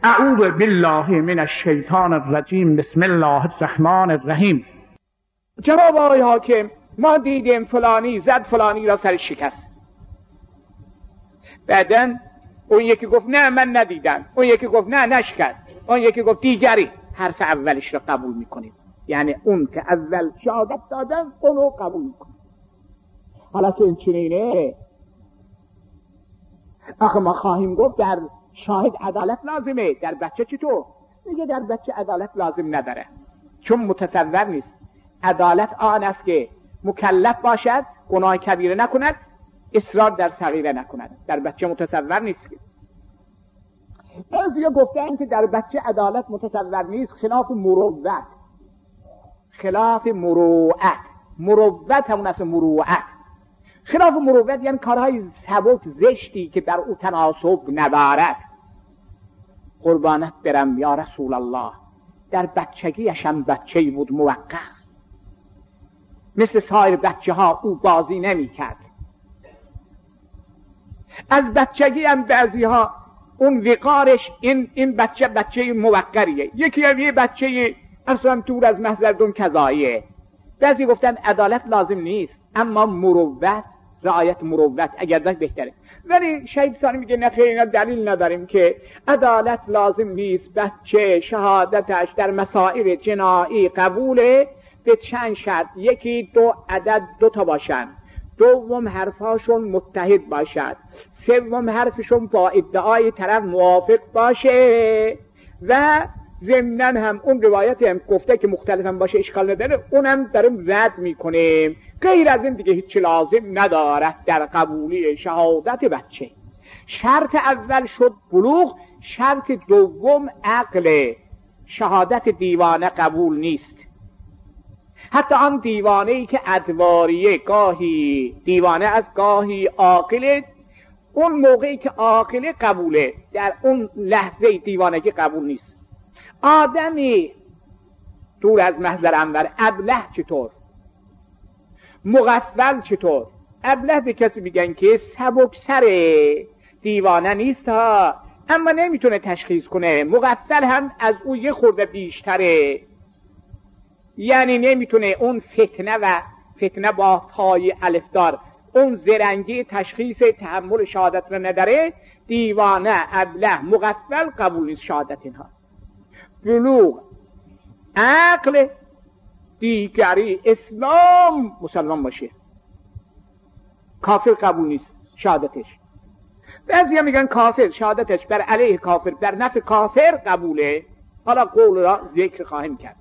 اعوذ بالله من الشیطان الرجیم بسم الله الرحمن الرحیم. جناب آقای حاکم، ما دیدیم فلانی زد فلانی را سر شکست. بعدن اون یکی گفت نه من ندیدم، اون یکی گفت نه نشکست، اون یکی گفت دیگری. حرف اولش را قبول میکنیم، یعنی اون که اول شهادت دادن اونو قبول میکنیم. حالا که این چنینه آخه ما خواهیم گفت در شاهد عدالت لازمه، در بچه چطور؟ میگه در بچه عدالت لازم نداره، چون متصور نیست. عدالت آن است که مکلف باشد، گناه کبیره نکند، اصرار در صغیره نکند. در بچه متصور نیست. بعضی گفتن که در بچه عدالت متصور نیست، خلاف مروت. خلاف مروت، مروت همون است مروت. خلاف مروت یعنی کارهای سبک زشتی که در او تناسب ندارد. قربانت برم یا رسول الله، در بچگیش هم بچه‌ای بود موقت، مثل سایر بچه ها او بازی نمی کرد. از بچگی هم بعضی ها اون وقارش این بچه موقریه. یکی هم یه بچه اصلا دور از محضر کذاییه. بعضی گفتن عدالت لازم نیست، اما مروت، رعایت مروت اگر داشت بهتره. ولی شهید ثانی میگه نه خیر، اینا دلیل نداریم که عدالت لازم نیست. بچه شهادتش در مسائل جنایی قبوله به چند شرط. یکی دو عدد دوتا باشن، دوم حرفاشون متحد باشد، سوم حرفشون با ادعای طرف موافق باشه و ضمناً هم اون روایتی هم گفته که مختلف هم باشه اشکال نداره، اونم داریم رد میکنیم. غیر از این دیگه هیچ لازم ندارد در قبولی شهادت بچه. شرط اول شد بلوغ، شرط دوم عقل. شهادت دیوانه قبول نیست. حتی آن دیوانه‌ای که ادواریه، گاهی دیوانه از گاهی عاقله، اون موقعی که عاقله قبوله، در اون لحظه دیوانگی قبول نیست. آدمی دور از محضر انور ابله چطور؟ مغفل چطور؟ ابله به کسی میگن که سبکسره، دیوانه نیست ها، اما نمیتونه تشخیص کنه. مغفل هم از او یه خورده بیشتره، یعنی نمیتونه اون فتنه با تای الفدار، اون زرنگی تشخیص تحمل شهادت را نداره. دیوانه، ابله، مغفل قبول نیست شهادت اینها. بلوغ، عقل، دیگری اسلام، مسلمان باشه. کافر قبول نیست شهادتش. بعضی هم میگن کافر شهادتش بر علیه کافر، بر نفع کافر قبوله. حالا قول را ذکر خواهیم کرد.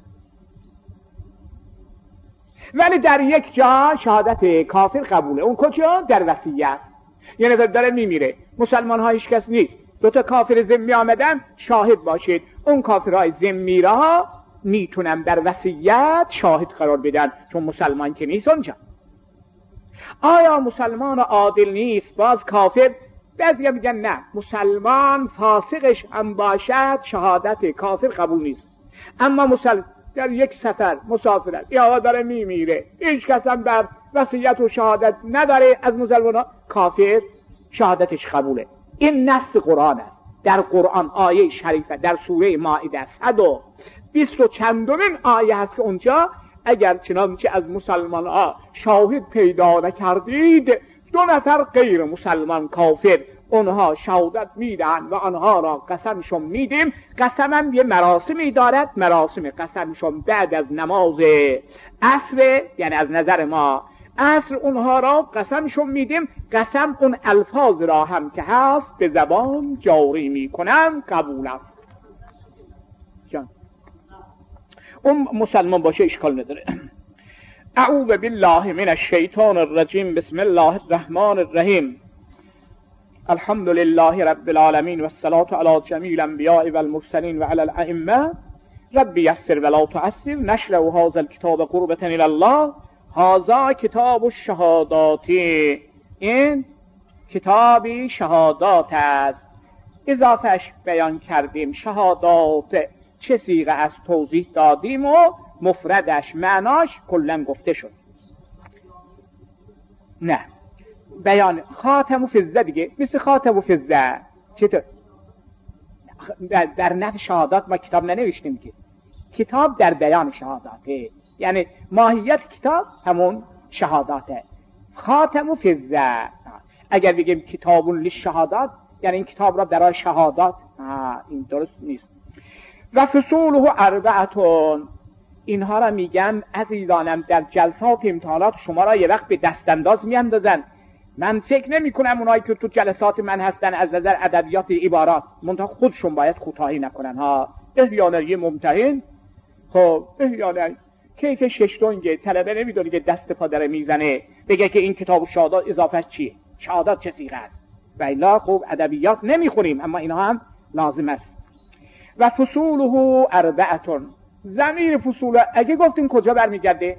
ولی در یک جا شهادت کافر قبوله. اون کجا؟ در وصیت. یه نفر داره میمیره، مسلمان ها هیچ کس نیست، دوتا کافر ذمی آمدن، شاهد باشید. اون کافرهای ذمی را میتونن در وصیت شاهد قرار بدن، چون مسلمان که نیست اونجا. آیا مسلمان عادل نیست باز کافر؟ بعضی هم میگن نه، مسلمان فاسقش هم باشد شهادت کافر قبول نیست. اما مسلمان در یک سفر مسافر است، یا داره میمیره، هیچ کس هم بر وصیت و شهادت نداره از مسلمان، کافر شهادتش قبوله. این نص قرآن است. در قرآن آیه شریفه در سوره مائده 120 و چندمین آیه هست که اونجا اگر چنانچه از مسلمان ها شاهد پیدا نکردید، دو نفر غیر مسلمان کافر اونها شهادت میدن و آنها را قسمشون میدیم. قسمم یه مراسمی دارد، مراسم قسمشون بعد از نماز عصر، یعنی از نظر ما عصر اونها را قسمشون میدیم. قسم اون الفاظ را هم که هست به زبان جاری میکنم قبول است. جان اون مسلمان باشه اشکال نداره. اعوذ بالله من الشیطان الرجیم بسم الله الرحمن الرحیم. الحمد لله رب العالمین و الصلاة علی جمیع الانبیاء والمرسلین و علی الائمه. رب یسر ولا تعسر. نشر هذا الكتاب قربة الی الله. هذا کتاب الشهادات. این کتابی شهادات است. اضافهش بیان کردیم. شهادات چه صیغه از توضیح دادیم و مفردش معناش کلا گفته شد. نه بیان خاتم و فضه دیگه، مثل خاتم و فضه چطور؟ در نفع شهادات ما کتاب ننوشتیم که کتاب در بیان شهاداته، یعنی ماهیت کتاب همون شهاداته. خاتم فی الذکر، اگر بگیم کتاب للشهادات یعنی این کتاب را برای شهادات، این درست نیست. و فصوله اربعتون، اینها را میگن عزیزانم در جلسات امتحانات شما را یه وقت به دست انداز میاندازن. من فکر نمی کنم اونایی که تو جلسات من هستن از نظر ادبیات عبارات منتها خودشون باید کوتاهی نکنن ها. احیانا یه ممتحن خب احیانا کیف ششتونگه طلبه نمیدونه که دست پا داره میزنه بگه که این کتاب شهادات اضافه چیه، شهادات چه صیغه است. و الا خب ادبیات نمیخونیم اما اینها هم لازم است. و فصوله اربعتون، ضمیر فصول اگه گفتیم کجا برمیگرده؟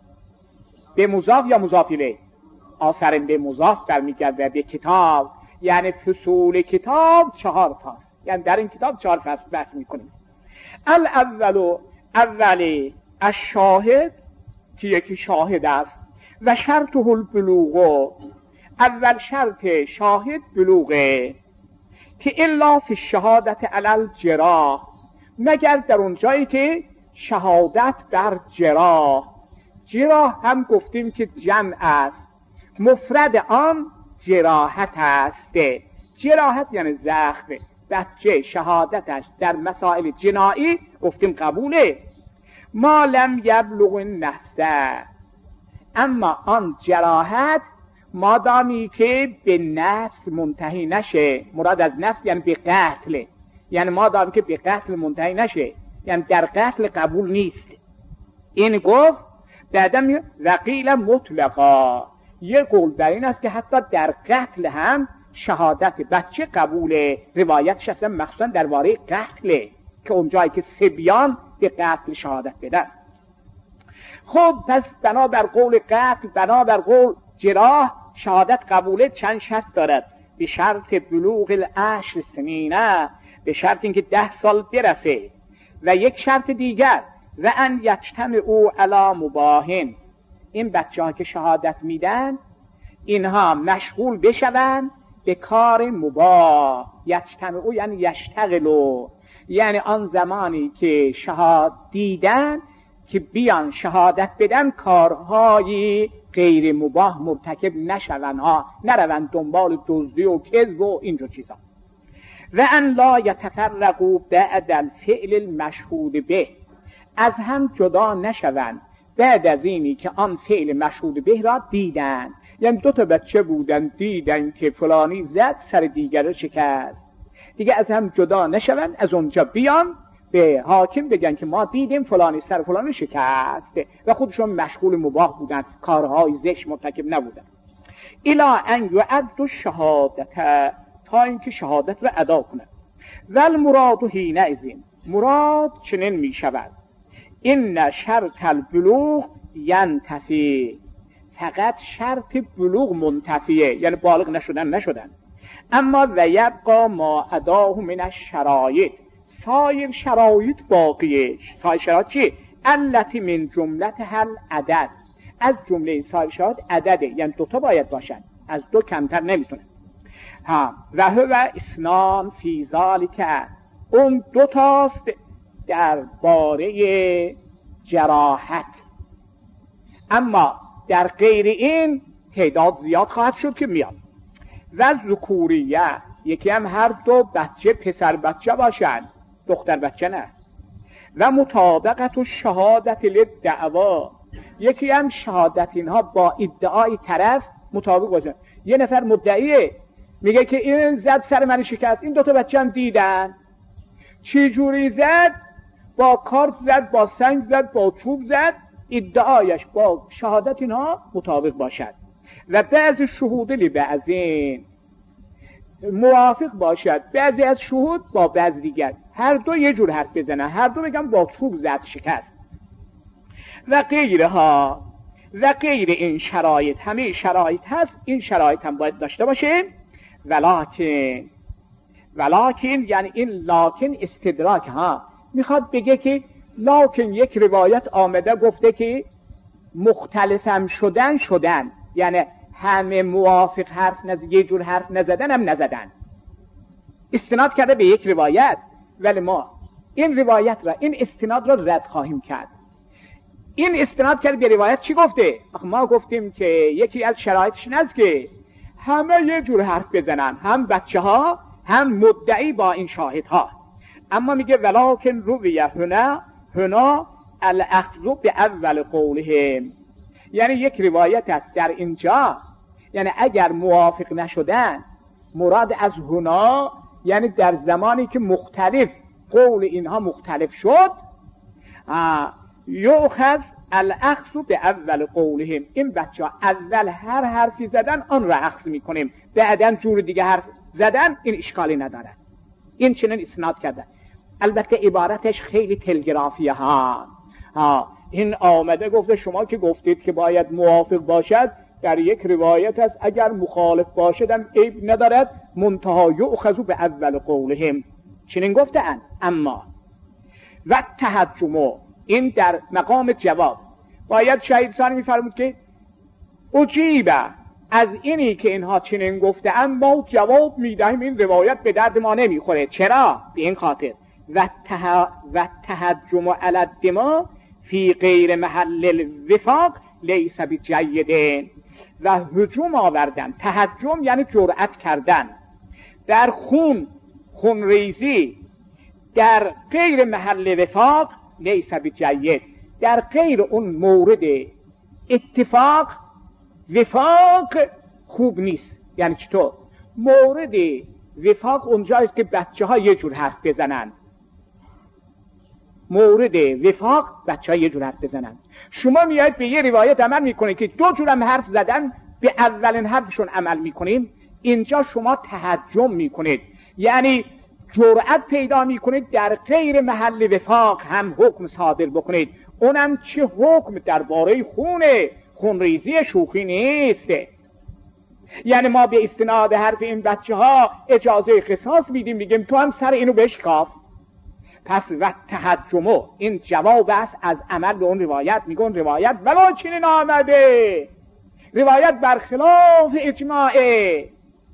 به مضاف یا مضاف الیه؟ آفرین به مضاف برمیگرده به کتاب، یعنی فصول کتاب 4 تاست، یعنی در این کتاب 4 فصل بحث میکنیم. الاول اولی الشاهد که یکی شاهد است و شرطه البلوغ، اول شرط شاهد بلوغه که الا فی الشهادت علی الجراح، مگر در اون جایی که شهادت بر جراح. جراح هم گفتیم که جمع است، مفرد آن جراحت است. جراحت یعنی زخم. بچه شهادتش در مسائل جنایی گفتیم قبوله. ما لم یبلغ النفس، اما آن جراحت مادامی که به نفس منتهی نشه، مراد از نفس یعنی به قتل، یعنی مادامی که به قتل منتهی نشه یعنی در قتل قبول نیست. این گفت بعدم وقیل مطلقا، یه قول در این است که حتی در قتل هم شهادت بچه قبول. روایتش اصلا مخصوصا درباره قتله که اونجایی که سبیان به قتل شهادت بدن. خب پس بنابر قول قتل، بنابر قول جراح شهادت قبوله چند شرط دارد. به شرط بلوغ العشر سنین، به شرط اینکه 10 سال برسه. و یک شرط دیگر و ان یجتمع او علی مباهن، این بچه ها که شهادت میدن اینها مشغول بشون به کار مباح. یجتمع او یعنی یشتغلو، یعنی آن زمانی که شهادت دیدن که بیان شهادت بدن کارهای غیر مباح مرتکب نشون ها، نروند دنبال دزدی و کذب و اینجور چیزا. و ان لا یتفرقوا بعد الفعل المشهود به، از هم جدا نشوند بعد از اینی که آن فعل مشهود به را دیدن. یعنی 2 تا بچه بودن دیدن که فلانی زد سر دیگر شکست، دیگه از هم جدا نشوند، از اونجا بیان به حاکم بگن که ما دیدیم فلانی سر فلانی شکست و خودشون مشغول مباح بودن، کارهای زشت مرتکب نبودن. الا ان یعد الشهادت، تا اینکه شهادت را ادا کنند. ول مراد حینئذ، مراد چنین می شود این شرط البلوغ ینتفی، فقط شرط بلوغ منتفیه، یعنی بالغ نشدن. اما و یبقى ما اداه من الشرایط، سایر شرایط باقیه. سایر شرایط چی؟ التي من جملتها العدد، از جمله سایر شرایط عدده، یعنی 2 تا باید باشن، از 2 کمتر نمیتونه. و هو اسنان فی ذالک، اون 2 تاست در باره جراحت. اما در غیر این تعداد زیاد خواهد شد که میاد. و ذکوریه، یکی هم هر 2 بچه پسر بچه باشن، دختر بچه نه. و مطابقت و شهادت للدعوا، یکی هم شهادت اینها با ادعای طرف مطابق باشه. یه نفر مدعیه میگه که این زد سر من شکست، این 2 تا بچه هم دیدن. چی جوری زد؟ با کارت زد، با سنگ زد، با چوب زد. ادعایش با شهادت اینها مطابق باشد. و بعضی شهود لبعضین، موافق باشد بعضی از شهود با بعضی دیگر، هر 2 یه جور حرف بزنن، هر 2 بگم با چوب زد شکست. و غیرها، و غیر این شرایط، همه شرایط هست، این شرایط هم باید داشته باشه. ولکن یعنی این لاکن استدراک ها، میخواد بگه که لاکن یک روایت آمده گفته که مختلفم شدن، یعنی همه موافق حرف یه جور حرف نزدن هم نزدن. استناد کرده به یک روایت ولی ما این روایت را، این استناد را رد خواهیم کرد. این استناد کرد به روایت چی گفته؟ ما گفتیم که یکی از شرایطش این است که همه یه جور حرف بزنن، هم بچه ها هم مدعی با این شاهدها. اما میگه ولکن رویه هنا الاخذ به اول قولهم، یعنی یک روایت است در اینجا، یعنی اگر موافق نشدن، مراد از هنا یعنی در زمانی که مختلف قول اینها مختلف شد، یؤخذ الاخذ به اول قولهم، این بچه ها اول هر حرفی زدن آن را اخذ میکنیم، بعدن جور دیگه حرف زدن این اشکالی ندارد. این چنین اسناد کردن. البته عبارتش خیلی تلگرافیه ها. این آمده گفته شما که گفتید که باید موافق باشد، در یک روایت است اگر مخالف باشدم عیب ندارد، منتها یؤخذ به اول قولهم، چنین گفتند. اما و تهجم، این در مقام جواب باید شهید ثانی میفرمود که عجیبه از اینی که اینها چنین گفته اما جواب میدهیم این روایت به درد ما نمیخوره. چرا؟ به این خاطر و تهجم علی الدماء فی غیر محل الوفاق لیس بجید، و هجوم آوردن، تهجم یعنی جرأت کردن در خونریزی در غیر محل وفاق لیس بجید، در غیر اون مورد اتفاق وفاق خوب نیست. یعنی چطور؟ مورد وفاق اونجایست که بچه ها یه جور حرف بزنن، مورد وفاق بچه ها یه جور حرف بزنن. شما میاید به یه روایت عمل میکنید که دو جورم حرف زدن، به اولین حرفشون عمل میکنیم، اینجا شما تهجم میکنید، یعنی جرأت پیدا میکنید در غیر محل وفاق هم حکم صادر بکنید. اونم چه حکم؟ درباره خونریزی شوخی نیست. یعنی ما به استناد حرف این بچه ها اجازه قصاص میدیم، میگیم تو هم سر اینو بشکاف. پس و تهجمو این جواب است از عمل به اون روایت. میگن روایت ولی چنین آمده، روایت برخلاف اجماعه،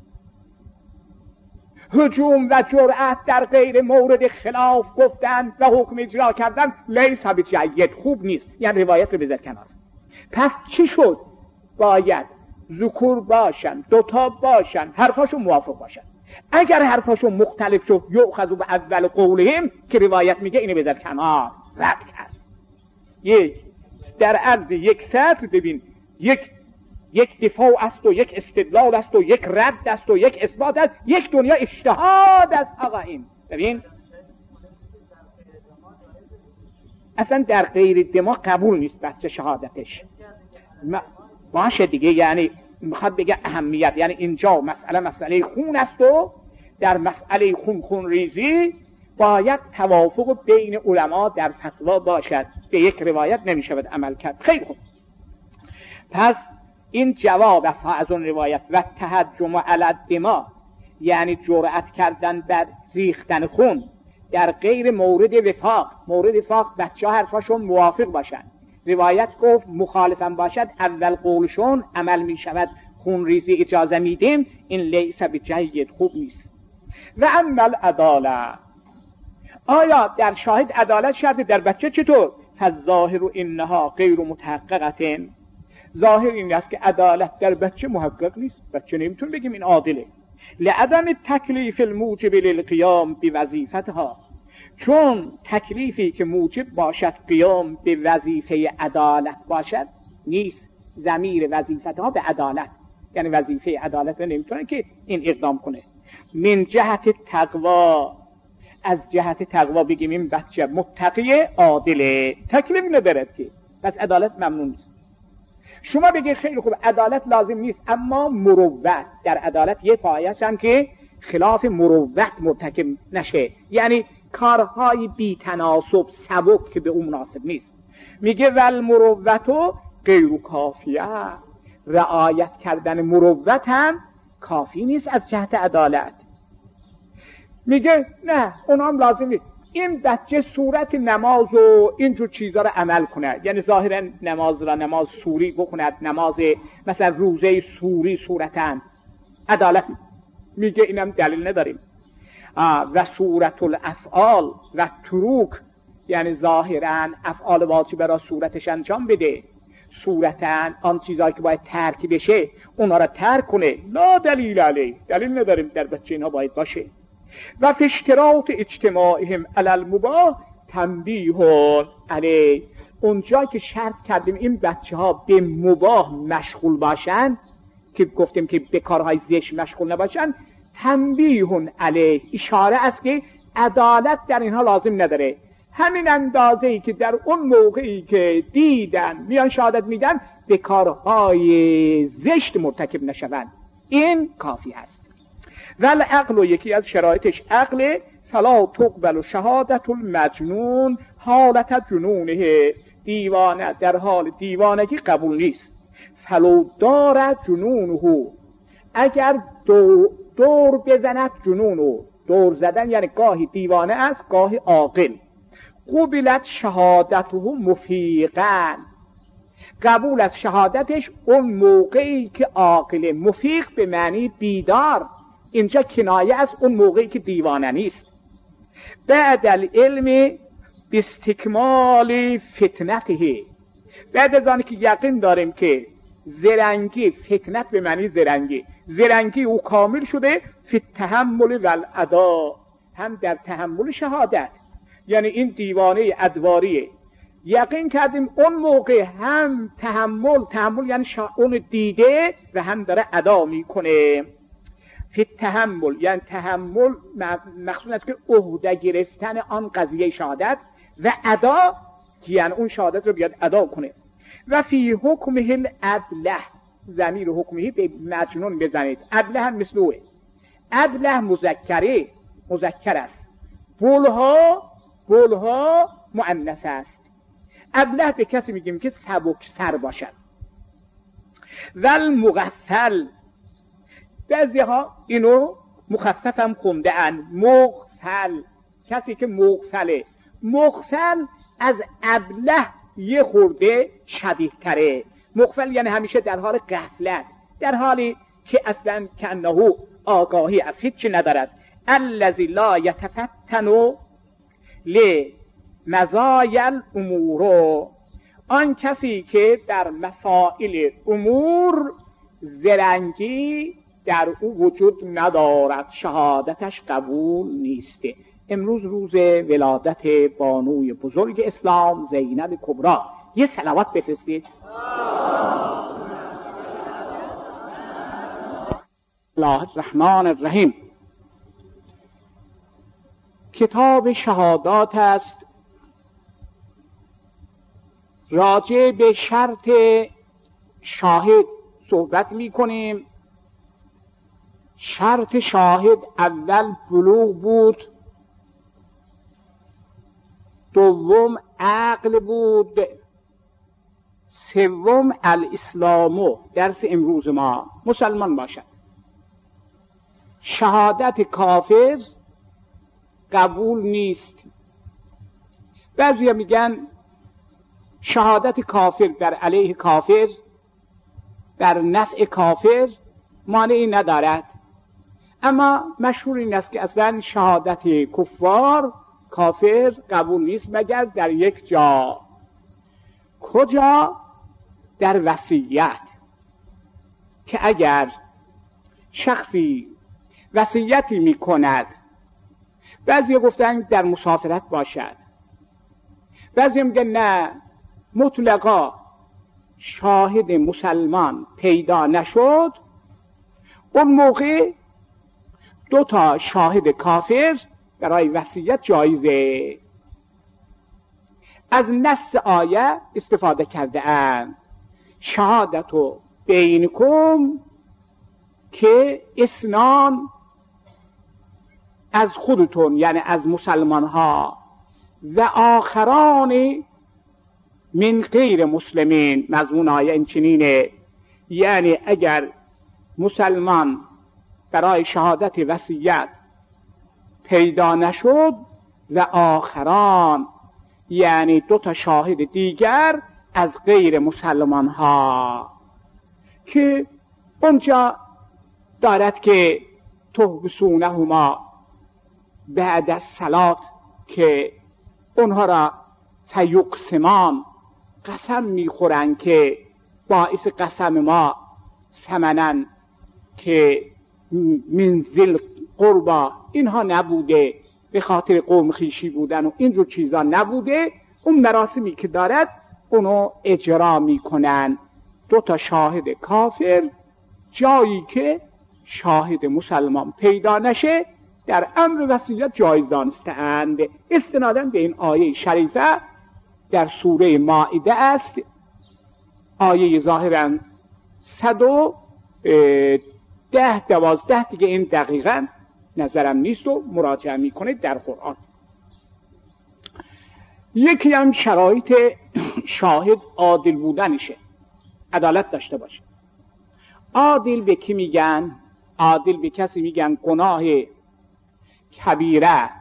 هجوم و جرأت در غیر مورد خلاف گفتن و حکم اجرا کردن لیس بجید، خوب نیست، یعنی روایت رو بذار کنار. پس چی شد؟ باید ذکور باشن، دوتا باشن، حرفاشون موافق باشن. اگر حرفاشون مختلف شد یؤخذ به اول قولهم که روایت میگه اینو بذار کنار، رد کرد. در عرض یک سطر ببین، یک دفاع است و یک استدلال است و یک رد است و یک اثبات است، یک دنیا اجتهاد است. آقا این ببین اصلا در غیر دما قبول نیست بچه شهادتش باشه دیگه. یعنی میخواد بگه اهمیت، یعنی اینجا مسئله خون است و در مسئله خون ریزی باید توافق بین علما در فتوا باشد، به یک روایت نمیشود عمل کرد. خیلی خوب، پس این جواب است از اون روایت. و تهجم علی الدماء یعنی جرأت کردن بر ریختن خون در غیر مورد وفاق. مورد وفاق بچه ها حرفاشون موافق باشن، روایت گفت مخالفم باشد اول قولشون عمل می شود، خون ریزی اجازه میدیم، این لیس بجید، خوب نیست. و اما العداله، آیا در شاهد عدالت شرط، در بچه چطور؟ فالظاهر انها غیر متحققه، ظاهر این است که عدالت در بچه محقق نیست، بچه نمیتون بگیم این عادله. لعدم تکلیف الموجب للقیام بوظیفتها، چون تکلیفی که موجب باشد قیام به وظیفه عدالت باشد نیست. ضمیر وظیفتها به عدالت، یعنی وظیفه عدالت نمیتونه که این اقدام کنه. من جهت تقوا، از جهت تقوا بگیم این بچه متقی عادله، تکلیف ندارد که، پس عدالت ممنون نیست. شما بگید خیلی خوب عدالت لازم نیست، اما مروت، در عدالت یه پایه‌اش هم که خلاف مروت مرتکب نشه، یعنی کارهای بی تناسب سبک که به اون مناسب نیست. میگه ول مروتو غیر کافیه، رعایت کردن مروت هم کافی نیست از جهت عدالت. میگه نه اون هم لازم نیست، این بچه صورت نماز و اینجور چیزا رو عمل کنه، یعنی ظاهرا نماز سوری بخوند، نماز مثلا روزه سوری صورتن، عدالت. میگه اینم دلیل نداریم. و صورت الافعال و تروک، یعنی ظاهرا افعال واجبه را صورتش انجام بده، صورتاً آن چیزایی که باید ترک بشه اونا را ترک کنه. لا دلیل علیه، دلیل نداریم در بچه اینها باید باشه. و فی اشتراط اجتماعهم علی المباح تنبیه علیه، اونجا که شرط کردیم این بچه ها به مباح مشغول باشن، که گفتیم که به کارهای زشت مشغول نباشن، تنبیه علیه اشاره است که عدالت در اینها لازم نداره. همین اندازه‌ای که در اون موقعی که دیدن میان شهادت میدن به کارهای زشت مرتکب نشوند، این کافی است. ول عقل، یکی از شرایطش عقل، فلا تقبل شهادت المجنون حالت جنونه، دیوانه در حال دیوانگی قبول نیست. فلو دارد جنونه، اگر دور بزند جنونو، دور زدن یعنی گاهی دیوانه است گاهی عاقل، قبلت شهادته مفیقا، قبول از شهادتش اون موقعی که عاقل، مفیق به معنی بیدار، اینجا کنایه از اون موقعی که دیوانه نیست. بعد العلم باستکمال فتنته، بعد از آنکه یقین داریم که زرنگی، فتنت به معنی زرنگی او کامل شده، فی التحمل و الادا، هم در تحمل شهادت، یعنی این دیوانه ادواریه، یقین کردیم اون موقع هم تحمل یعنی اون دیده و هم داره ادا میکنه. فی التحمل یعنی تحمل مقصود است که عهده گرفتن آن قضیه شهادت، و ادا یعنی اون شهادت رو بیاد ادا کنه. و فی حکمه الابله، ضمیر حکمه به مجنون بزنید، ابله هم مثل اوه، ابله مذکر است، بولها مؤنث است. ابله به کسی میگیم که سبک سر باشد. ول مغفل، بعضی ها اینو مخفف هم خونده اند، مغفل، کسی که مغفل از ابله یه خورده شدید تره. مغفل یعنی همیشه در حال غفلت، در حالی که اصلا کنه آگاهی از هیچی ندارد. الذی لا یتفتن لمزایا الامور، آن کسی که در مسائل امور زرنگی در او وجود ندارد، شهادتش قبول نیسته. امروز روز ولادت بانوی بزرگ اسلام زینب کبری، یه صلوات بفرستید. الله الرحمن الرحیم. کتاب شهادات است، راجع به شرط شاهد صحبت می کنیم. شرط شاهد اول بلوغ بود، دوم عقل بود، سوم الاسلامو، درس امروز ما مسلمان باشد. شهادت کافر قبول نیست. بعضیا میگن شهادت کافر در علیه کافر، در نفع کافر مانعی ندارد، اما مشهور این است که اصلا شهادت کفار کافر قبول نیست مگر در یک جا. کجا؟ در وصیت، که اگر شخصی وصیتی می کند، بعضی گفتن در مسافرت باشد، بعضی میگن نه، مطلقا شاهد مسلمان پیدا نشد، اون موقع 2 شاهد کافر برای وصیت جایزه. از نص آیه استفاده کرده اند، شهادتو بینکم، که اسنان از خودتون یعنی از مسلمان ها، و آخران من غیر مسلمین. مضمون آیه این چنینه، یعنی اگر مسلمان برای شهادت وصیت پیدا نشد، و آخران یعنی 2 شاهد دیگر از غیر مسلمان ها، که اونجا دارد که تحبسونهما بعد از صلات که اونها را فیقسمان قسم میخورن که باعث قسم ما ثمنن که من ذی القربی اینها نبوده، به خاطر قوم خویشی بودن و این رو چیزا نبوده، اون مراسمی که دارد اونو اجرا میکنن. 2 شاهد کافر جایی که شاهد مسلمان پیدا نشه در امر وصیت جایز دانسته‌اند. استنادا به این آیه شریفه در سوره مائده است، آیه ظاهراً 112 دیگه، این دقیقاً نظرم نیست و مراجعه میکنه در قرآن. یکی هم شرایط شاهد عادل بودنشه، عدالت داشته باشه. عادل به کی میگن؟ عادل به کسی میگن گناه کبیره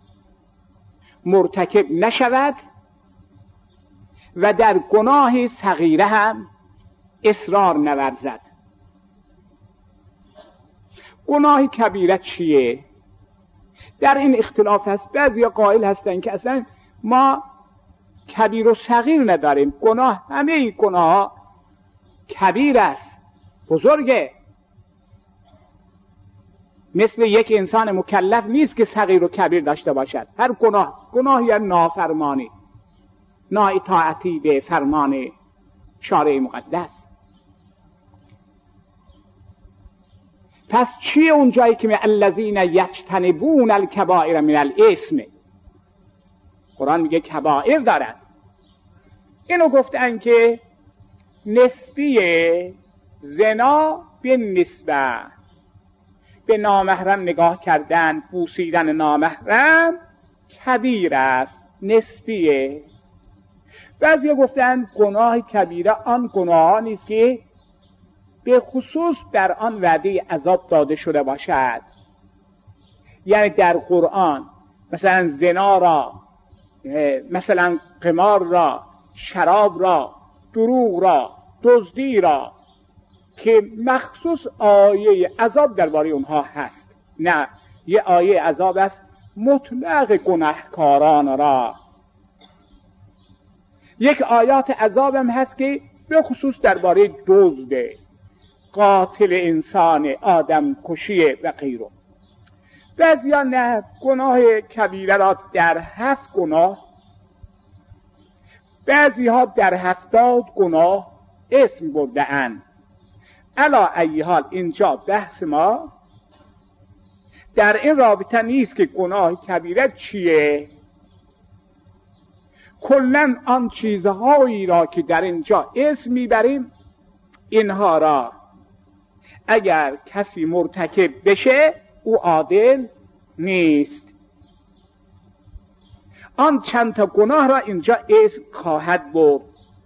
مرتکب نشود و در گناه صغیره هم اصرار نورزد. گناه کبیره چیه؟ در این اختلاف هست. بعضی قائل هستن که اصلا ما کبیر و صغیر نداریم، گناه همه گناه کبیر است، بزرگه. مثل یک انسان مکلف نیست که صغیر و کبیر داشته باشد. هر گناه یا نافرمانی، نااطاعتی به فرمان شارع مقدس. پس چیه اون جایی که الذین یجتنبون الکبائر من الاثم؟ قرآن میگه کبائر دارد. اینو گفتن که نسبی زنا به نسبه به نامحرم نگاه کردن، بوسیدن نامحرم کبیر است، نسبیه. بعضی گفتن گناه کبیره آن گناه نیست که به خصوص در آن وعده عذاب داده شده باشد. یعنی در قرآن مثلا زنا را، مثلا قمار را، شراب را، دروغ را، دزدی را که مخصوص آیه عذاب درباره اونها هست، نه، یه آیه عذاب است مطلق گناهکاران را. یک آیات عذاب هم هست که به خصوص درباره دزد، قاتل انسان، آدم کشی و غیره. بعضیا نه، گناه کبیره را در 7 گناه، بعضی ها در 70 گناه اسم برده اند. علا ای حال اینجا بحث ما در این رابطه نیست که گناه کبیره چیه. کلن آن چیزهایی را که در اینجا اسم میبریم، اینها را اگر کسی مرتکب بشه او عادل نیست. آن چند تا گناه را اینجا اسم خواهد برد.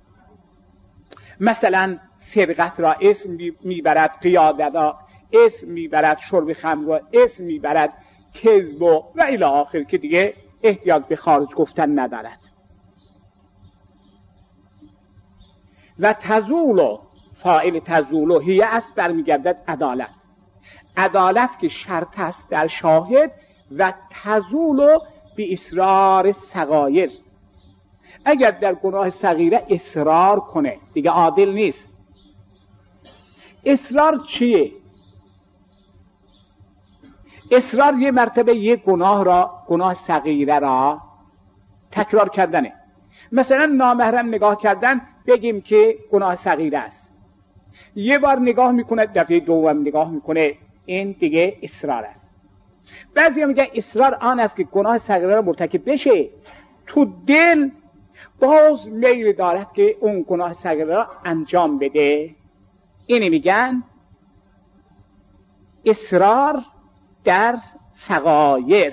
مثلا سرقت را اسم میبرد، قیادت را اسم میبرد، شرب خمر را اسم میبرد، کذب و الی آخر که دیگه احتیاج به خارج گفتن ندارد. و تزول، فاعل تزول هی است، برمیگردد عدالت. عدالت که شرط است در شاهد. و تزول به اصرار صغایر، اگر در گناه صغیره اصرار کنه دیگه عادل نیست. اصرار چیه؟ اصرار یه مرتبه یه گناه صغیره را تکرار کردنه. مثلا نامحرم نگاه کردن بگیم که گناه صغیره است، یه بار نگاه میکنه، دفعه دوم نگاه میکنه، این دیگه اصرار است. بعضی ها میگن اصرار آن است که گناه صغیره را مرتکب بشه، تو دل باز میل دارد که اون گناه صغیره را انجام بده. اینی میگن اصرار در صغایر.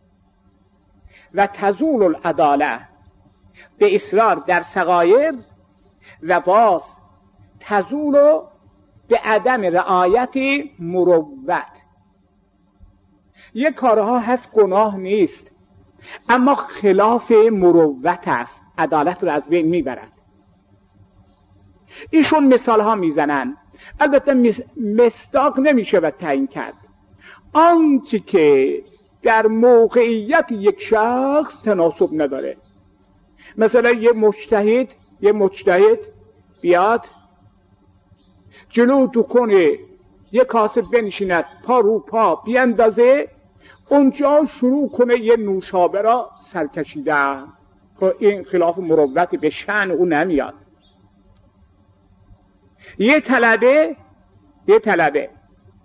و تزول العداله، به اصرار در صغایر و باز تزول به عدم رعایت مروت. یک کارها هست گناه نیست اما خلاف مروت است، عدالت رو از بین میبرد. ایشون مثال ها میزنن، البته مصداق نمیشه و تعیین کرد. آنچه که در موقعیت یک شخص تناسب نداره. مثلا یه مجتهد بیاد جلو دکان یه کاسه بنشیند، پا رو پا بیندازه، اونجا شروع کنه یه نوشابه را سرکشیدن، که این خلاف مروت به شأن او نمیاد. یه طلبه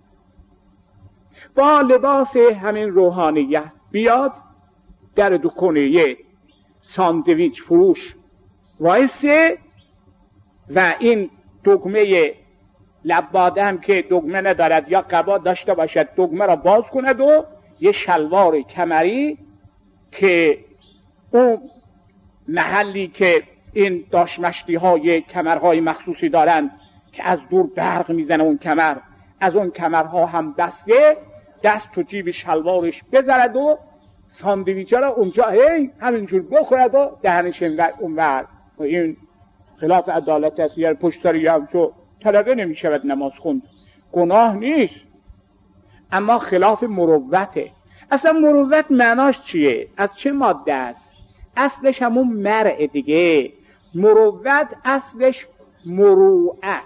با لباس همین روحانیت بیاد در دکان یه ساندویچ فروش وایسه و این دگمه لباده هم که دگمه ندارد یا قبا داشته باشد دگمه را باز کند و یه شلوار کمری که اون محلی که این داشمشتی های کمرهای مخصوصی دارند که از دور برق میزنه اون کمر، از اون کمرها هم بسته، دست تو جیب شلوارش بذارد و ساندویچ را اونجا همینجور بخورد و دهنش اونور. این خلاف عدالت است. یعنی پشتاری هم چو طلبه نمیشود نماز خوند، گناه نیست، اما خلاف مروته. اصلا مروت معناش چیه؟ از چه ماده است؟ اصلش همون مرء دیگه. مروت اصلش مروءت،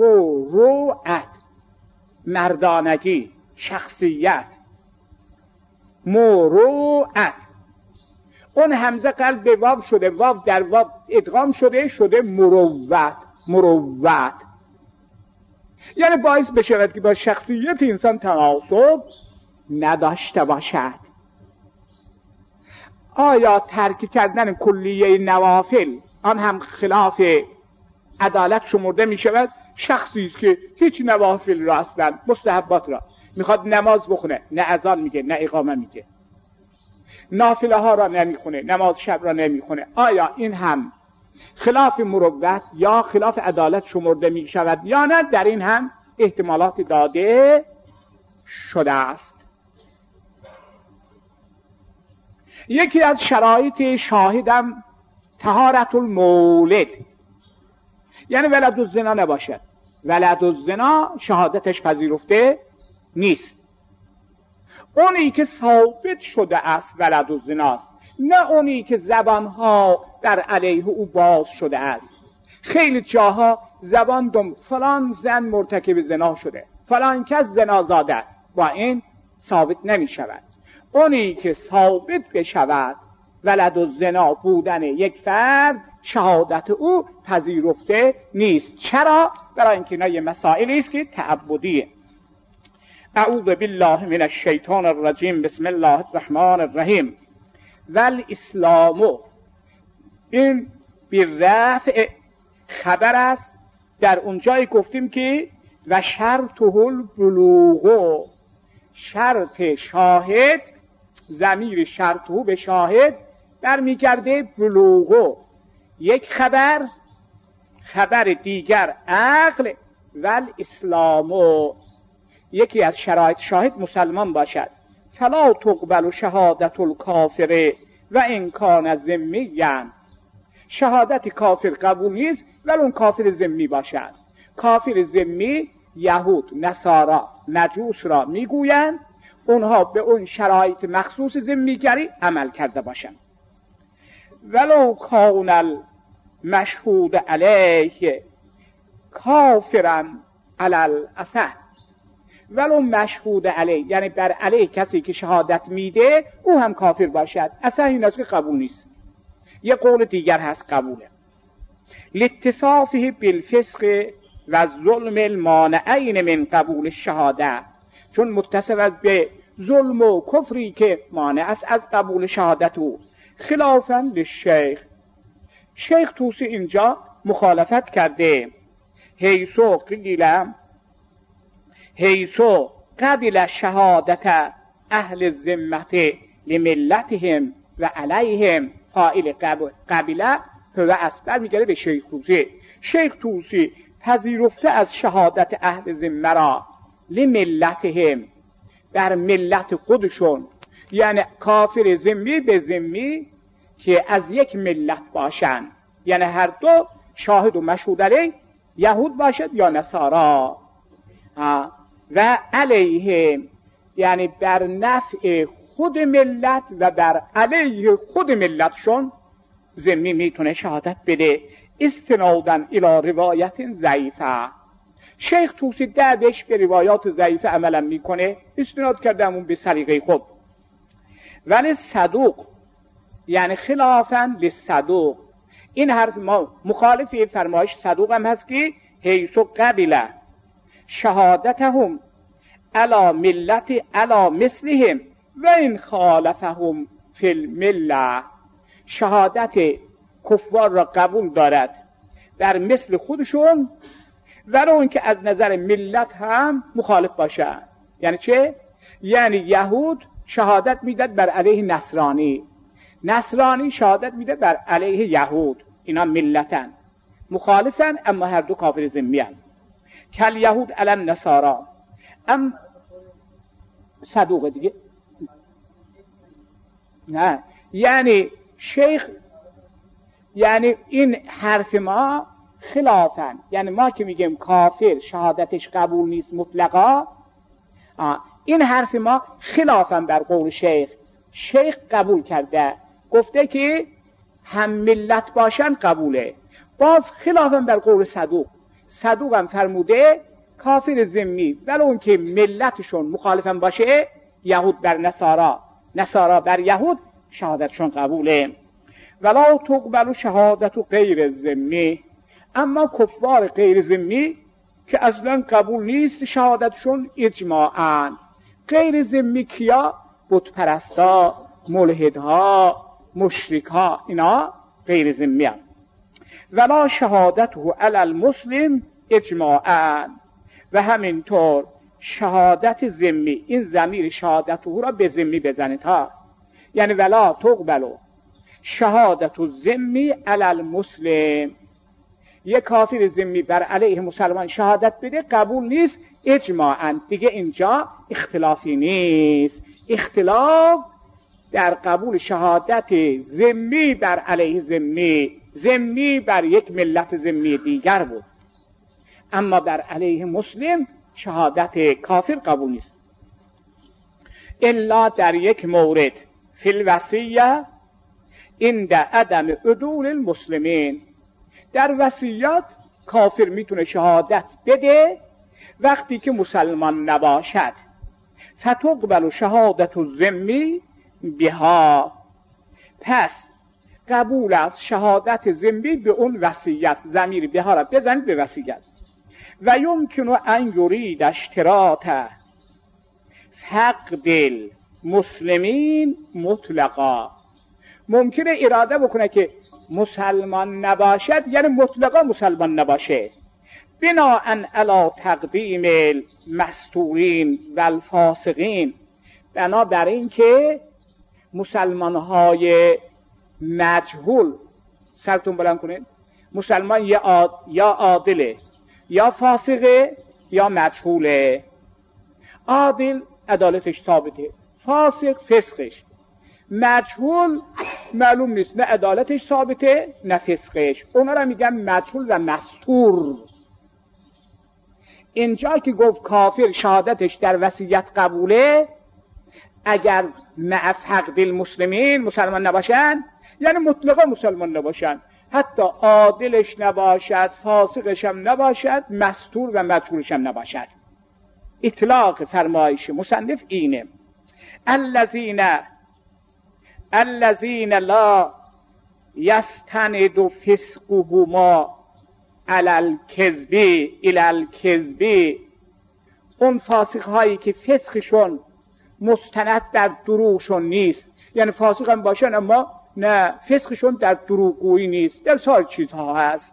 مردانگی، شخصیت، مروءت. اون همزه قلب به واو شده، واو در واو ادغام شده مروت. یعنی باعث بشود که با شخصیت انسان تناسب نداشته باشد. آیا ترک کردن کلیه نوافل آن هم خلاف عدالت شمرده می شود؟ شخصی است که هیچ نوافل را اصلا مستحبات را میخواد نماز بخونه، نه اذان میگه نه اقامه میگه، نافله ها را نمیخونه، نماز شب را نمیخونه، آیا این هم خلاف مروت یا خلاف عدالت شمرده می شود یا نه؟ در این هم احتمالات داده شده است. یکی از شرایط شاهدم طهارت المولد، یعنی ولد الزنا نباشد. ولد الزنا شهادتش پذیرفته نیست. اونی که ثابت شده است ولد الزناست، نه اونی که زبانها در علیه او باز شده است. خیلی جاها زبان دم فلان زن مرتکب زنا شده، فلان کس زنا زاده، با این ثابت نمی شود. اونی که ثابت بشود ولد الزنا بودن یک فرد، شهادت او پذیرفته نیست. چرا؟ برای اینکه نه یه مسائلی است که تعبدیه. اعوذ بالله من الشیطان الرجیم. بسم الله الرحمن الرحیم. والاسلام، این بالرفع خبر است. در اونجایی گفتیم که و شرطه البلوغ، شرط شاهد، ضمیر شرطه به شاهد برمیگرده بلوغ، یک خبر دیگر عقل. والاسلام، یکی از شرایط شاهد مسلمان باشد. فلا تقبل شهادت الکافر و ان کان ذمیا، شهادت کافر قبول نیست ولی اون کافر ذمی باشد. کافر ذمی یهود، نصارا، مجوس را میگویند، اونها به اون شرایط مخصوص ذمیگری عمل کرده باشند. ولو کان المشهود علیه کافرا علی الاصح، ولو مشهود علیه یعنی بر علیه کسی که شهادت میده او هم کافر باشد، اصح این است که قبول نیست. یه قول دیگر هست قبوله. لاتصافه بالفسق و ظلم المانعین من قبول الشهاده، چون متصف به ظلم و کفری که مانع است از قبول شهادت او. خلافاً للشیخ، شیخ توسی اینجا مخالفت کرده. حیثو قبل شهادت اهل الذمت لملتهم و علیهم، فاعل قبله هو اسبر میگره به شیخ توسی. شیخ توسی پذیرفته از شهادت اهل ذمه را لملتهم، در ملت خودشون، یعنی کافر ذمی به ذمی که از یک ملت باشن، یعنی هر دو شاهد و مشهود علیه یهود باشد یا نصارا، و علیهم یعنی بر نفع خود ملت و بر علیه خود ملتشون ذمی میتونه شهادت بده استناداً الی روایت ضعیفه. شیخ توسی بعدش به روایات ضعیفه عملا میکنه، استناد کرده همون به سلیقه خود. ولی صدوق یعنی خلافاً للصدوق، این حرف ما مخالف فرمایش صدوق هم هست که حیث قبل شهادتهم علی ملت علی مثلهم و این خالفهم فی المله، شهادت کفار را قبول دارد در مثل خودشون ولو اون که از نظر ملت هم مخالف باشن. یعنی چه؟ یعنی یهود شهادت میداد بر علیه نصرانی، نصرانی شهادت میده بر علیه یهود، اینا ملتن مخالفن اما هر دو کافر ذمی ان. کل یهود علی النصارا صدوق دیگه نه. یعنی شیخ یعنی این حرف ما خلافن، یعنی ما که میگیم کافر شهادتش قبول نیست مطلقا، این حرف ما خلافن بر قول شیخ. شیخ قبول کرده، گفته که هم ملت باشن قبوله، باز خلافن بر قول صدوق. صدوق هم فرموده کافر ذمی ولو اون که ملتشون مخالفن باشه، یهود بر نصارا، نصارا بر یهود، شهادتشون قبوله. ولا تقبل شهادت غیر ذمی، اما کفار غیر ذمی که اصلا قبول نیست شهادتشون اجماعاً. غیر ذمی کیا؟ بت پرستا، ملحدها، مشرکها، اینا غیر ذمی هم. ولا شهادته علی المسلم اجماعاً، و همینطور شهادت ذمی، این ضمیر شهادته را به ذمی بزنید ها، یعنی ولا تقبل شهادت الذمی علی المسلم، یک کافر ذمی بر علیه مسلمان شهادت بده قبول نیست اجماعاً. دیگه اینجا اختلافی نیست، اختلاف در قبول شهادت ذمی بر علیه ذمی، ذمی بر یک ملت ذمی دیگر بود، اما بر علیه مسلم شهادت کافر قبول نیست. الا در یک مورد فی الوصیه عند عدم عدول المسلمین، در وصیت کافر میتونه شهادت بده وقتی که مسلمان نباشد. فتقبل شهادت الذمی بها، پس قبول از شهادت ذمی به اون وصیت، ضمیر بها را بزنید به وصیت. و یمکن ان یرید اشتراط فقد المسلمین مطلقا، ممکنه اراده بکنه که مسلمان نباشد یعنی مطلقا مسلمان نباشه، بناءً علی تقدیم المستورین و الفاسقین، بنابراین این که مسلمانهای مجهول، سرتون بلند کنید، مسلمان یا عادله یا فاسقه یا مجهوله. عادل عدالتش ثابته، فاسق فسقش، مجهول معلوم نیست، نه عدالتش ثابته نه فسقش، اونا را میگن مجهول و مستور. اینجا که گفت کافر شهادتش در وصیت قبوله اگر مع فقد المسلمین، مسلمان نباشن، یعنی مطلقا مسلمان نباشن، حتی عادلش نباشد، فاسقش هم نباشد، مستور و مجهولش هم نباشد. اطلاق فرمایش مصنف اینه الذین لا یستند فسقهما علی الکذب، اون فاسق هایی که فسقشون مستند در دروغشون نیست، یعنی فاسق هم باشن اما نه فسقشون در دروغگویی نیست، در سایر چیزها هست.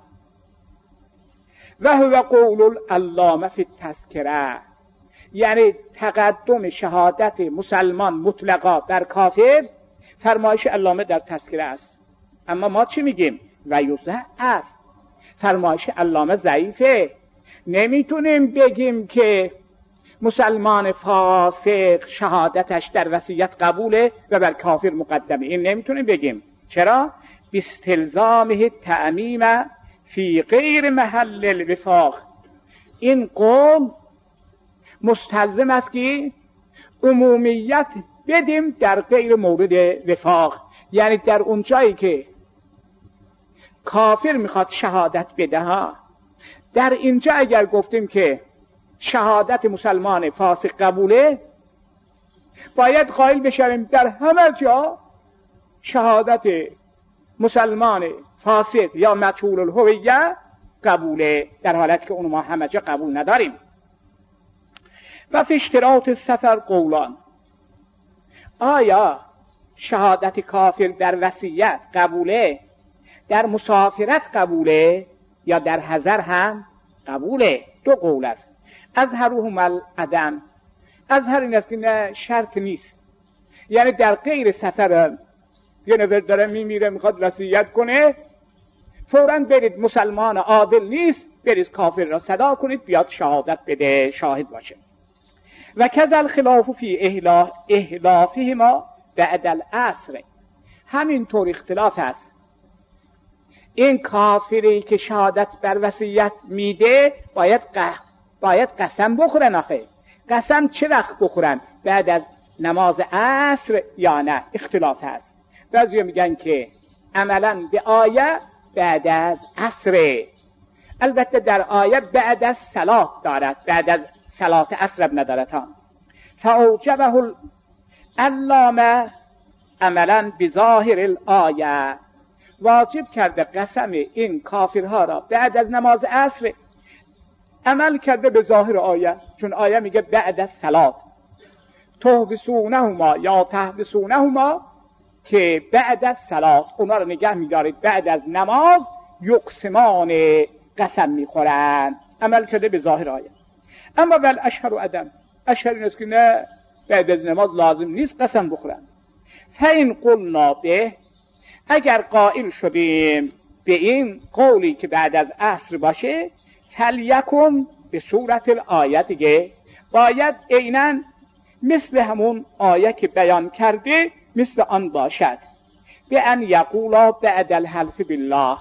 و هو قول العلامه فی التذکره، یعنی تقدم شهادت مسلمان مطلقا بر کافر فرمایش علامه در تذکره است. اما ما چی میگیم؟ و یضعف، فرمایش علامه ضعیفه، نمیتونیم بگیم که مسلمان فاسق شهادتش در وصیت قبوله و بر کافر مقدمه، این نمیتونیم بگیم. چرا؟ باستلزامه تعمیم فی غیر محل الوفاق، این قول مستلزم است که عمومیت بدیم در غیر مورد وفاق، یعنی در اون جایی که کافر میخواد شهادت بده ها، در اینجا اگر گفتیم که شهادت مسلمان فاسق قبوله، باید قائل بشویم در همه جا شهادت مسلمان فاسق یا مجهول الهویه قبوله، در حالت که اونو ما همه جا قبول نداریم. و فی اشتراط سفر قولان، آیا شهادت کافر در وصیت قبوله، در مسافرت قبوله یا در حضر هم قبوله؟ دو قول است. اظهرهما العدم، اظهر این است که نه شرط نیست، یعنی در غیر سفر یه نفر داره میمیره میخواد وصیت کنه، فوراً برید مسلمان عادل نیست، برید کافر را صدا کنید بیاد شهادت بده، شاهد باشه. و کذل خلاف فی احلافهما بعد العصر، همینطور اختلاف است. این کافری که شهادت بر وصیت میده باید قسم بخورن. آخه قسم چه وقت بخورن؟ بعد از نماز عصر یا نه؟ اختلاف هست. بعضی میگن که عملا به آیه بعد از عصر، البته در آیه بعد از صلات دارد، بعد از صلات عصر ندارد ها. فاوجبه العلامه عملا بظاهر الآیه، واجب کرده قسم این کافرها را بعد از نماز عصر، عمل کرده به ظاهر آیه، چون آیه میگه بعد از صلات تحبسونهما یا تحبسونهما، که بعد از صلات اونا رو نگه میدارید، بعد از نماز یقسمان قسم میخورن، عمل کرده به ظاهر آیه. اما ول اشهر و عدم، اشهر این است که نه بعد از نماز لازم نیست قسم بخورن. فین قلنا به، اگر قائل شدیم به این قولی که بعد از عصر باشه، فلیکن به صورت الآیه، دیگه باید عیناً مثل همون آیه که بیان کرده مثل آن باشد. به ان یقولا بعد الحلف بالله،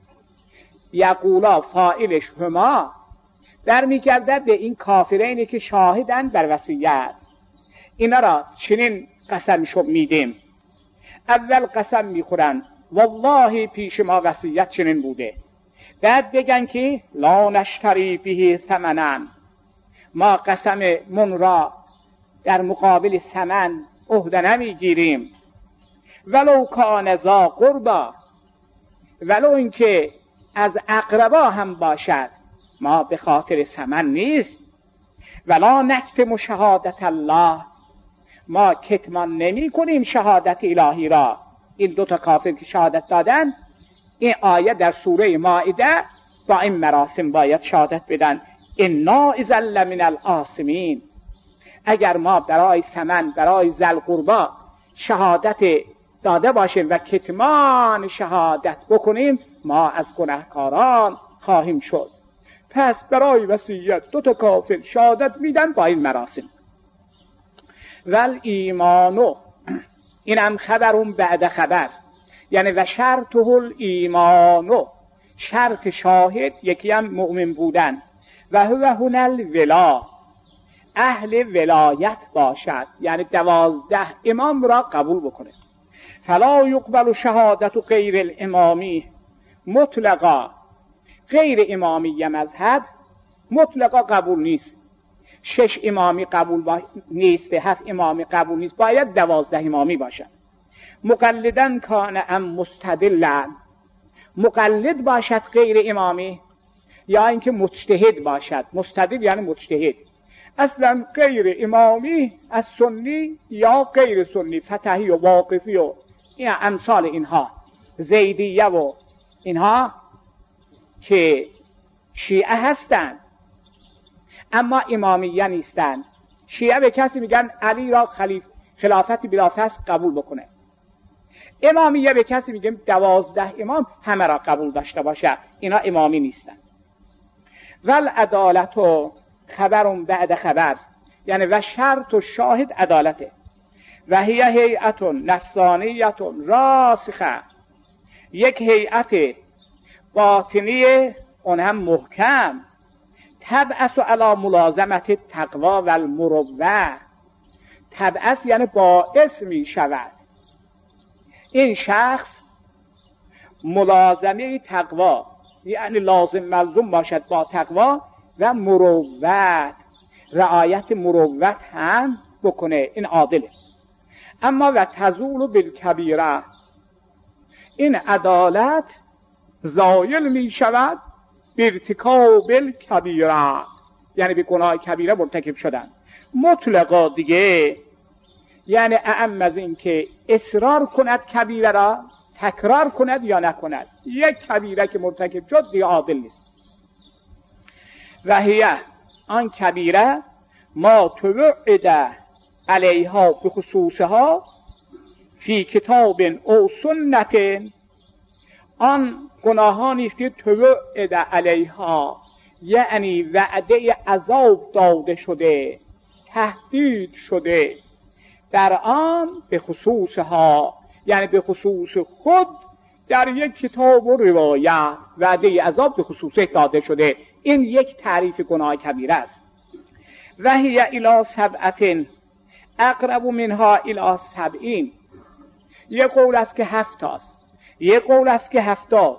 یقولا فاعلش هما برمیگرده به این کافرینی که شاهدن بر وصیت، اینا را چنین قسم شو میدیم. اول قسم میخورن والله پیش ما وصیت چنین بوده، بعد بگن که لا نشتری به ثمنا، ما قسم من را در مقابل ثمن عهده نمیگیریم، ولو کان ذا قربا، ولو اینکه از اقربا هم باشد، ما به خاطر ثمن نیست. ولا نکتم شهادت الله، ما کتمان نمی کنیم شهادت الهی را. این دوتا کافر که شهادت دادن، این آیه در سوره مائده با این مراسم باید شهادت بدن. انا اذا لمن العاصمین، اگر ما برای ثمن، برای ذل قربا شهادت داده باشیم و کتمان شهادت بکنیم، ما از گناهکاران خواهیم شد. پس برای وصیت دوتا کافر شهادت میدن با این مراسم. ول ایمانو، این هم خبرون بعد خبر، یعنی و شرطه الایمانو، شرط شاهد یکی هم مؤمن بودن، و هو هن الولا، اهل ولایت باشد، یعنی 12 امام را قبول بکنه. فلا یقبل شهادت غیر الامامی مطلقا، غیر امامی مذهب مطلقا قبول نیست. 6 امامی قبول نیست، 7 امامی قبول نیست، باید 12 امامی باشد. مقلدن کان ام مستدلن، مقلد باشد غیر امامی، یا اینکه مجتهد باشد. مستدل یعنی مجتهد. اصلا غیر امامی از سنی یا غیر سنی، فتحی و واقفی و این امثال اینها، زیدیه و اینها که شیعه هستند اما امامیه نیستند. شیعه به کسی میگن علی را خلافت بلا فسق قبول بکنه، امامیه به کسی میگن 12 امام همه را قبول داشته باشه، اینا امامی نیستن. ول عدالت و خبرون بعد خبر، یعنی و شرط و شاهد عدالته. و هی هیئت نفسانیت راسخه، یک هیئت باطنی اون هم محکم، تبعث علی ملازمت تقوا و المروه، تبعث یعنی باعث می شود این شخص ملازمه تقوا، یعنی لازم ملزوم باشد با تقوا و مروت، رعایت مروت هم بکنه، این عادله. اما و تزول بالکبیره، این عدالت زایل می شود بارتکاب الکبیره، یعنی به گناه کبیره مرتکب شدن. مطلقا دیگه یعنی اعم از این که اصرار کند کبیره را، تکرار کند یا نکند، یک کبیره که مرتکب شد دیگه عادل نیست. و هیه، آن کبیره ما توعد علیها به خصوصها فی کتاب او سنت، آن گناهانی است که توعد علیها یعنی وعده عذاب داده شده، تهدید شده در آن، به خصوصها یعنی به خصوص خود در یک کتاب و روایت وعده عذاب به خصوص داده شده. این یک تعریف گناه کبیره است. و هی الی سبعة اقرب منها الی 70، یک قول است که 7 است، یک قول است که 70.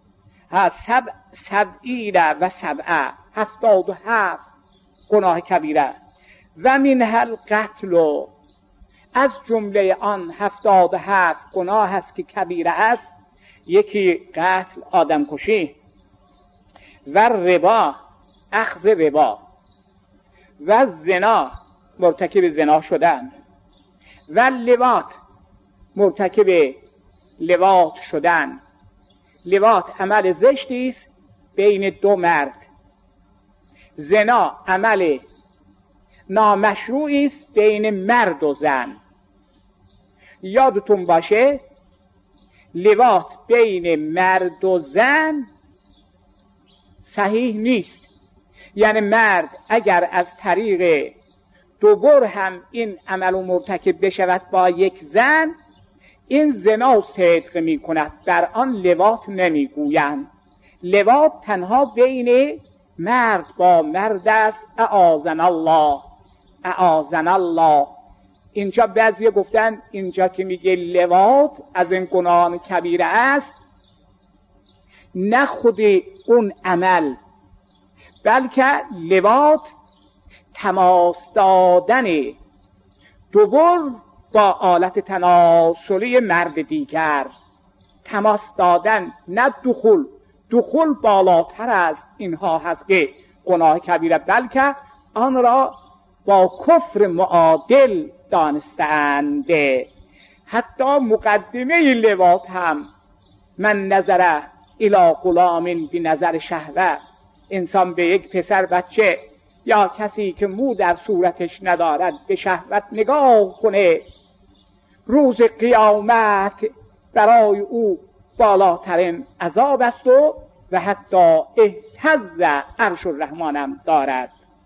سبعین و 7 77 گناه کبیره. و منها القتل، از جمله آن 77 گناه است که کبیره است، یکی قتل، آدم کشی، و ربا، اخذ ربا، و زنا، مرتکب زنا شدن، و لواط، مرتکب لواط شدن. لواط عمل زشتی است بین دو مرد، زنا عمل نامشروعی است بین مرد و زن. یادتون باشه لواط بین مرد و زن صحیح نیست، یعنی مرد اگر از طریق دوبار هم این عمل مرتکب بشود با یک زن، این زنا صدق می کند، در آن لواط نمی گویند. لواط تنها بین مرد با مرد است. اعاذن الله، اعاذن الله. اینجا بعضی گفتن اینجا که میگه لواط از این گناهان کبیره است، نه خود اون عمل، بلکه لواط تماس دادن دوبار با آلت تناسلی مرد دیگر، تماس دادن، نه دخول. دخول بالاتر از اینها هست که گناه کبیره، بلکه آن را با کفر معادل دانستند. حتی مقدمه لواط هم من نظر الی غلام بی نظر شهوه، انسان به یک پسر بچه یا کسی که مو در صورتش ندارد به شهوت نگاه کنه، روز قیامت برای او بالاترین عذاب است و حتی اهتز عرش الرحمن هم دارد.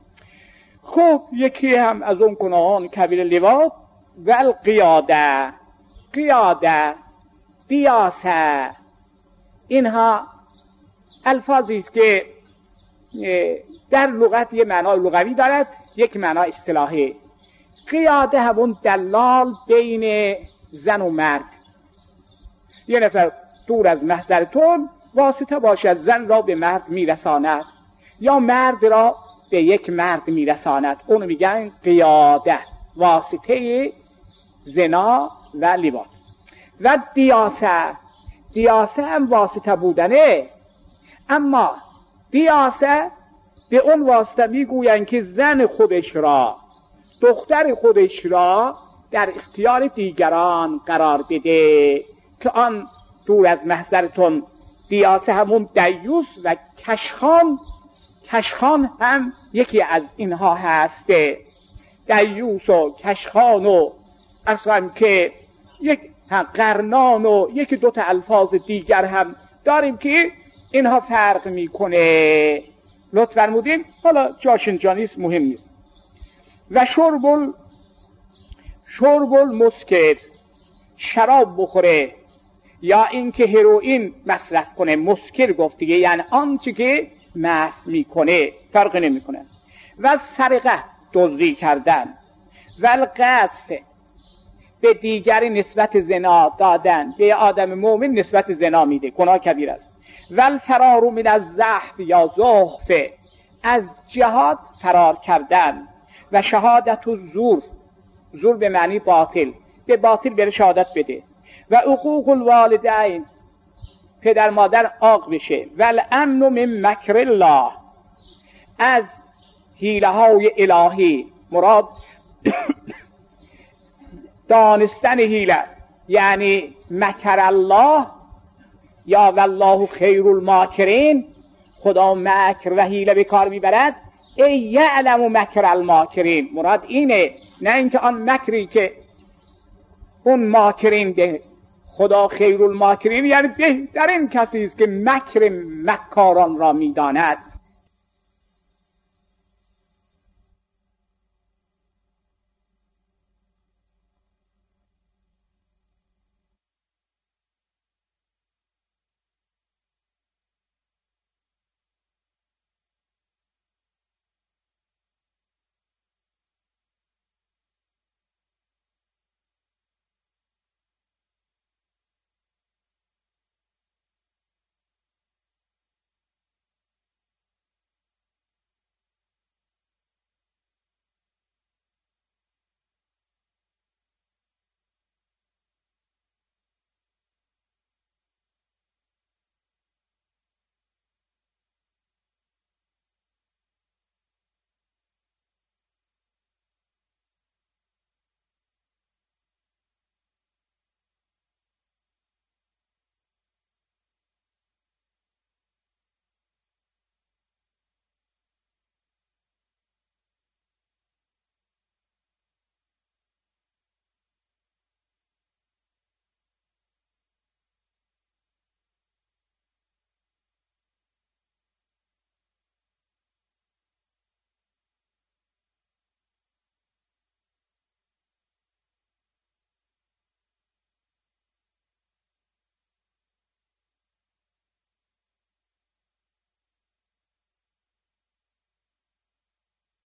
خب یکی هم از اون گناهان کبیر لواط و القیاده، قیاده، دیاسه، اینها الفاظی است که در لغت یه معنای لغوی دارد، یک معنای اصطلاحی. قیاده همون دلال بین زن و مرد، یه نفر دور از محضرتون واسطه باشد، زن را به مرد میرساند یا مرد را به یک مرد میرساند، اونو میگن قیاده، واسطه زنا و لواط. و دیاسه، دیاسه هم واسطه بودنه، اما دیاسه به اون واسطه میگوین که زن خودش را، دختر خودش را در اختیار دیگران قرار بده، که آن دور از محضرتون دیاسه همون دیوس و کشخان، کشخان هم یکی از اینها هست. دیوس و کشخان و اصلا که یک قرنان و یکی دوتا الفاظ دیگر هم داریم که اینها فرق میکنه. لطف فرمودین، حالا جاش اینجا نیست، مهم نیست. و شرب المسکر، شراب بخوره یا اینکه هروئین مصرف کنه، مسکر گفت دیگه، یعنی آنچه که مست میکنه، فرق نمیکنه. و سرقه، دزدی کردن. و القذف، به دیگری نسبت زنا دادن، به آدم مومن نسبت زنا میده، گناه کبیر است. و الفرار من الزحف یا زخف، از جهاد فرار کردن. و شهادت الزور، زور به معنی باطل، به باطل بره شهادت بده. و حقوق الوالدین، پدر مادر عاق بشه. و الامن من مکر الله، از حیله های الهی، مراد دانستن حیله، یعنی مکر الله یا والله خیر الماکرین، خدا مکر و حیله به کار میبرد. ای یعلم مکر الماکرین، مراد اینه، نه اینکه آن مکری که اون ماکرین به خدا خیر الماکرین، یعنی بهترین کسی است که مکر مکاران را میداند.